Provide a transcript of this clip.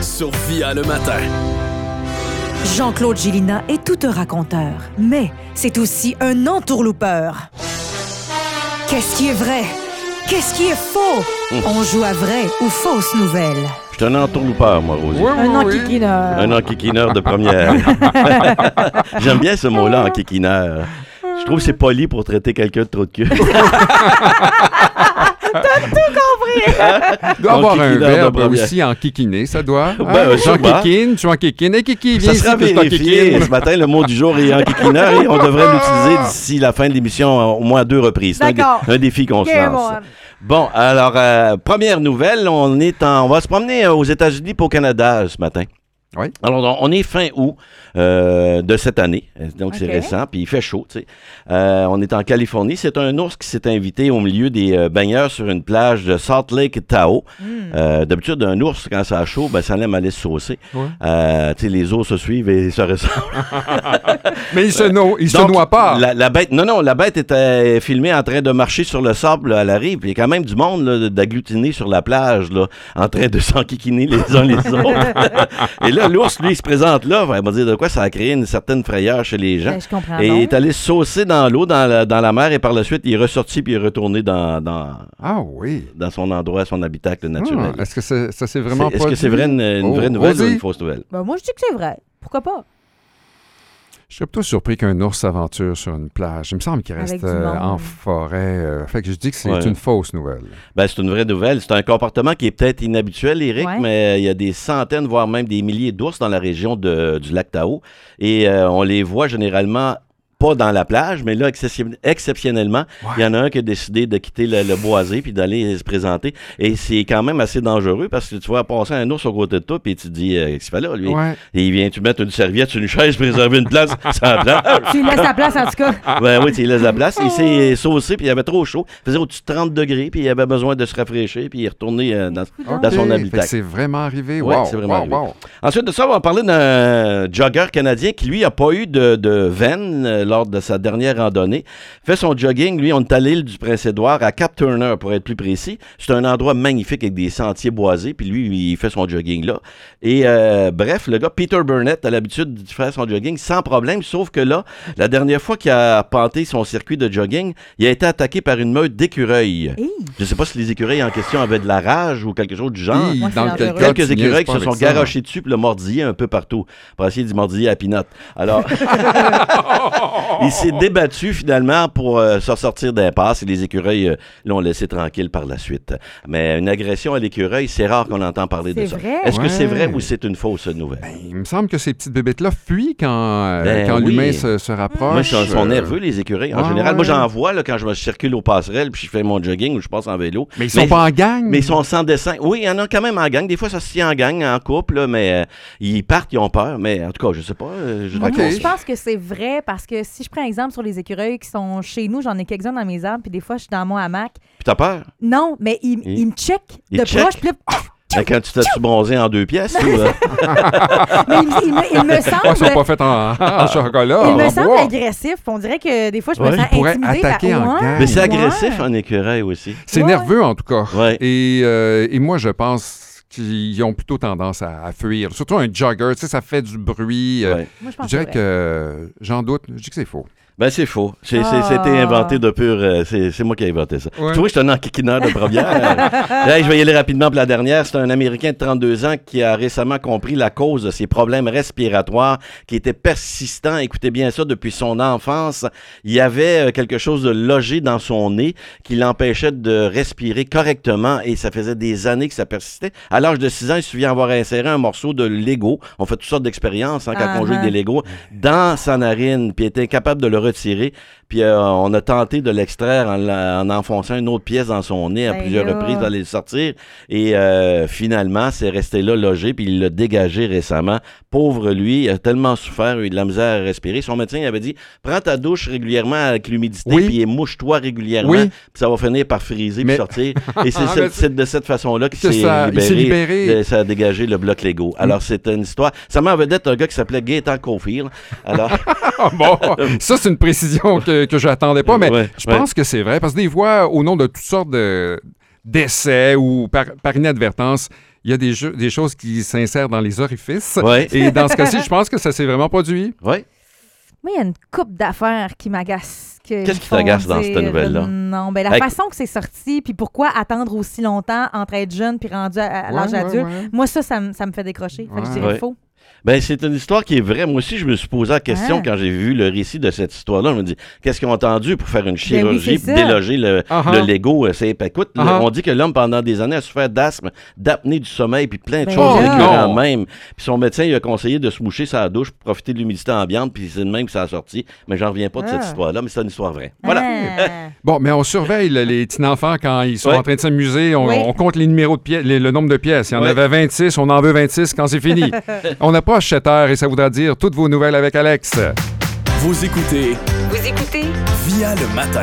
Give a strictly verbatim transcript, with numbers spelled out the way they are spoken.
sur V I A le matin. Jean-Claude Gélina est tout un raconteur, mais c'est aussi un entourloupeur. Qu'est-ce qui est vrai? Qu'est-ce qui est faux? On joue à vrai ou fausse nouvelle. Je suis un entourloupeur, moi, Rosie. Oui, oui, Un oui. enquiquineur. Un enquiquineur de première. J'aime bien ce mot-là, enquiquineur. Je trouve que c'est poli pour traiter quelqu'un de trop de cul. T'as tout compris! Il doit avoir un Enquiquineur de verbe première. aussi en kikiner, ça doit. Ben, Hein? euh, Jean sûrement. kikine, tu en kikine. Hey, Kiki, viens Ça ici, sera que je vérifié. t'enquiquine. Ce matin, le mot du jour est enquiquineur et on devrait l'utiliser d'ici la fin de l'émission au moins à deux reprises. C'est un, dé- D'accord. un défi qu'on se Ok, lance. bon. Bon, alors, euh, première nouvelle, on est en, on va se promener euh, aux États-Unis et au Canada euh, ce matin. Oui. Alors, on- on est fin août euh, de cette année, donc c'est Ok. récent, puis il fait chaud, tu sais. Euh, on est en Californie. C'est un ours qui s'est invité au milieu des euh, baigneurs sur une plage de Salt Lake Tahoe. Hmm. Euh, D'habitude, un ours, quand ça a chaud, ben, ça aime aller se saucer. Ouais. Euh, tu sais, les ours se suivent et se ressemblent. Mais il se, no... il se Donc, noie pas. La, la bête, non, non, la bête était filmée en train de marcher sur le sable là, à la rive. Puis il y a quand même du monde là, d'agglutiner sur la plage, là, en train de s'enquiquiner les uns les autres. Et là, l'ours, lui, il se présente là. Il va dire de quoi ça a créé une certaine frayeur chez les gens. Ben, je comprends Et il donc. est allé se saucer dans l'eau, dans la, dans la mer, et par la suite, il est ressorti puis il est retourné dans, dans, Ah oui. dans son endroit, son habitacle Ah, naturel. Est-ce que c'est- ça s'est vraiment C'est- Est-ce produit? que c'est vrai une, une Oh, vraie nouvelle ou Rosie? une fausse nouvelle? Ben, moi, je dis que c'est vrai. Pourquoi pas? Je serais plutôt surpris qu'un ours s'aventure sur une plage. Il me semble qu'il Avec reste du euh, monde. en forêt. euh, fait que je dis que c'est Ouais. une fausse nouvelle. Ben, c'est une vraie nouvelle. C'est un comportement qui est peut-être inhabituel, Éric, Ouais. mais il y a des centaines, voire même des milliers d'ours dans la région de- du lac Tahoe. Et euh, on les voit généralement pas dans la plage, mais là, excessi- exceptionnellement, il y en a un qui a décidé de quitter le, le boisé puis d'aller se présenter. Et c'est quand même assez dangereux parce que tu vois passer un ours au côté de toi puis tu te dis, euh, qu'est-ce qu'il fait là, lui? Ouais. Et il vient, tu mets une serviette sur une chaise pour réserver une place sur la plage. Tu laisses la place, en tout cas. Ben oui, tu lui laisses la place. Il s'est saucé, puis il avait trop chaud. Il faisait au-dessus de trente degrés, puis il avait besoin de se rafraîchir, puis il est retourné euh, dans, OK. dans son Fait que habitacle. c'est vraiment arrivé. Ouais, wow, c'est vraiment wow, arrivé. wow. Ensuite de ça, on va parler d'un jogger canadien qui, lui, n'a pas eu de, de veine euh, lors de sa dernière randonnée. Fait son jogging, lui, on est à l'île du Prince-Édouard, à Cap Turner, pour être plus précis. C'est un endroit magnifique avec des sentiers boisés, puis lui, il fait son jogging là. Et euh, bref, le gars, Peter Burnett, a l'habitude de faire son jogging sans problème, sauf que là, la dernière fois qu'il a arpenté son circuit de jogging, il a été attaqué par une meute d'écureuils. Hey. Je ne sais pas si les écureuils en question avaient de la rage ou quelque chose du genre. Hi, Moi, dans c'est lequel dangereux. cas, Quelques tu niaises écureuils pas qui se sont avec ça. garochés dessus puis le mordillé un peu partout pour essayer d'y mordiller à Pinot. Alors, il s'est débattu finalement pour euh, se sortir d'impasse et les écureuils euh, l'ont laissé tranquille par la suite. Mais une agression à l'écureuil, c'est rare qu'on entend parler de C'est ça. vrai? Est-ce que Ouais. c'est vrai ou c'est une fausse nouvelle? Ben, il me semble que ces petites bébêtes-là fuient quand, euh, Ben quand oui. l'humain se, se rapproche. Moi, ils sont, sont euh, nerveux, les écureuils, en ouais, général. Moi, ouais. j'en vois là, quand je me circule aux passerelles puis je fais mon jogging ou je passe en vélo. Mais ils sont pas en gang. Mais ils sont sans dessin. Oui, il y en a quand même en gang. Des fois, ça se tient en gang, en couple, là, mais euh, ils partent, ils ont peur. Mais en tout cas, je sais pas. euh, je Ok. Moi, je pense que c'est vrai parce que si je prends exemple sur les écureuils qui sont chez nous, j'en ai quelques-uns dans mes arbres, puis des fois, je suis dans mon hamac. Puis t'as peur? Non, mais ils, Et- ils me checkent Ils de te checkent? proche, puis là, Ben, quand tu t'es bronzé en deux pièces, ou, euh, mais ils, me- ils me- ils me Ouais, ils sont semblent... pas faits en, en chocolat. Il me en semble bois. agressif. On dirait que des fois, je me Ouais. sens Ils pourraient intimidée. attaquer par... en Ouais. gang. mais c'est Ouais. agressif, un écureuil aussi. C'est Ouais. nerveux, en tout cas. Ouais. Et, euh, et moi, je pense qu'ils ont plutôt tendance à, à fuir. Surtout un jogger, tu sais, ça fait du bruit. euh, Ouais. Moi, je Je pense dirais que que euh, j'en doute. Je dis que c'est faux. Ben, c'est faux. C'est, c'est- Ah. C'était inventé de pur... euh, c'est, c'est moi qui ai inventé ça. Ouais. Tu vois, je suis un enquiquineur de première. Hey, je vais y aller rapidement pour la dernière. C'est un Américain de trente-deux ans qui a récemment compris la cause de ses problèmes respiratoires qui étaient persistants. Écoutez bien ça, depuis son enfance. Il y avait euh, quelque chose de logé dans son nez qui l'empêchait de respirer correctement et ça faisait des années que ça persistait. À l'âge de six ans, il se souvient avoir inséré un morceau de Lego. On fait toutes sortes d'expériences hein, quand Ah, on joue avec ah. des Legos dans sa narine puis il était incapable de le retirer. Puis euh, on a tenté de l'extraire en, la- en enfonçant une autre pièce dans son nez à Ben plusieurs là. reprises, d'aller le sortir. Et euh, finalement, c'est resté là logé, puis il l'a dégagé récemment. Pauvre lui, il a tellement souffert, il a eu de la misère à respirer. Son médecin il avait dit, prends ta douche régulièrement avec l'humidité, Oui. puis mouche-toi régulièrement, Oui. puis ça va finir par friser Mais- puis sortir. Et c'est, Ah, cette- mais c'est de cette façon-là qu'il Que s'est ça- il s'est libéré. libéré. de- ça a dégagé le bloc Lego. Alors, c'est une histoire. Ça m'a en vedette un gars qui s'appelait Gaétan Caulfield. Alors, Ah, bon, ça, c'est une précision que, que je n'attendais pas, mais Ouais, je ouais. pense que c'est vrai, parce que des fois, au nom de toutes sortes de, d'essais ou par, par inadvertance, il y a des, jeux, des choses qui s'insèrent dans les orifices. Ouais. Et dans ce cas-ci, je pense que ça s'est vraiment produit. Oui. Moi, il y a une couple d'affaires qui m'agacent. que- Qu'est-ce qui font t'agace dans dire, cette nouvelle-là? Non, ben la Hey. façon que c'est sorti, puis pourquoi attendre aussi longtemps entre être jeune puis rendu à, à l'âge Ouais, ouais, adulte. ouais. Moi, ça, ça, me- ça me fait décrocher. Fait que je Ouais. dirais Ouais. faux. Ben, c'est une histoire qui est vraie. Moi aussi, je me suis posé la question Ah. quand j'ai vu le récit de cette histoire-là. Je me dis, qu'est-ce qu'ils ont entendu pour faire une chirurgie, Ben c'est pour ça. déloger le, Uh-huh. le Lego? euh, C'est, ben, écoute, le- Uh-huh. on dit que l'homme, pendant des années, a souffert d'asthme, d'apnée du sommeil, puis plein de Ben choses là. récurrentes Non. même. Puis son médecin, il a conseillé de se moucher sa douche pour profiter de l'humidité ambiante, puis c'est de même que ça a sorti. Mais j'en reviens pas de cette Ah. histoire-là, mais c'est une histoire vraie. Voilà. Ah. Bon, mais on surveille là, les petits enfants quand ils sont Ouais. en train de s'amuser. On, Oui. on compte les numéros de pièces, les- le nombre de pièces. Il y en Ouais. avait vingt-six, on en veut vingt-six quand c'est fini. On approche sept heures et ça voudra dire toutes vos nouvelles avec Alex. Vous écoutez Vous écoutez Via le matin.